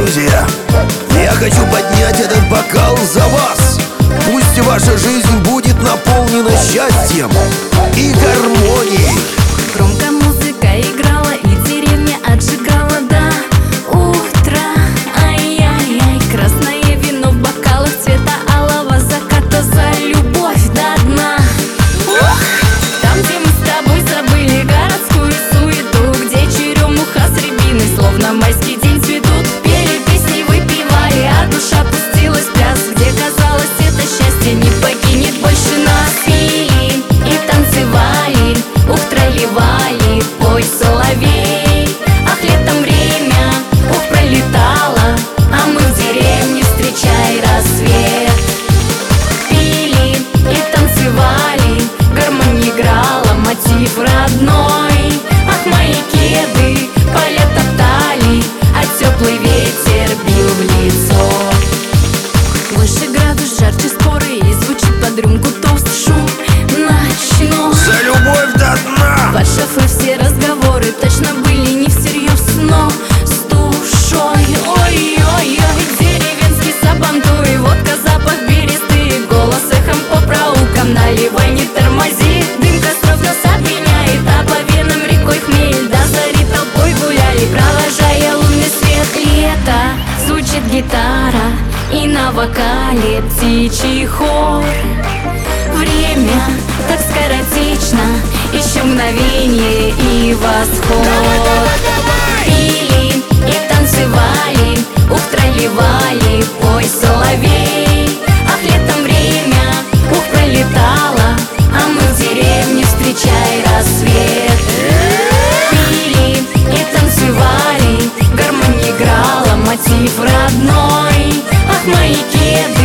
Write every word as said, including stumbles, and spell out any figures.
друзья, я хочу поднять этот бокал за вас. Пусть ваша жизнь будет наполнена счастьем и гармонией. Громко музыка играла и деревня отжигала до утра. Ай-яй-яй, красное вино в бокалах цвета алого заката за любовь до дна. Ух! Там, где мы с тобой забыли городскую суету, где черемуха с рябиной словно майский день цветут. Пели песни, выпивали, а душа пустилась в пляс, где казалось это счастье не покинет больше нас. Пили и танцевали, ух, тролливали, пой, соловей. Ах, летом время, ух, пролетало, а мы в деревне, встречай рассвет. Пили и танцевали, гармонь играла, мотив родной. Ах, мои кеды поля топтали, а теплый ветер бил в лицо. Выше градус, жарче споры, и звучит под рюмку тост, шум ночной. За любовь до дна! Под шофе все разговоры точно были не всерьез, но с душой. Ой-ой-ой, деревенский сабантуй, водка, запах бересты, голос эхом по проулкам, наливай, не тормози. Дым костров нас опьяняет, а по венам рекой хмель, до зари толпой гуляли, провожая лунный свет. Лето, звучит гитара, и на вокале птичий хор. Время так скоротечно, еще мгновение и восход. Пили и танцевали, ух, тролливали, пой, соловей. Ах, летом время, ух, пролетало, а мы в деревне, встречай рассвет. Пили и танцевали, гармонь играла, мотив родной. Ах, мои кеды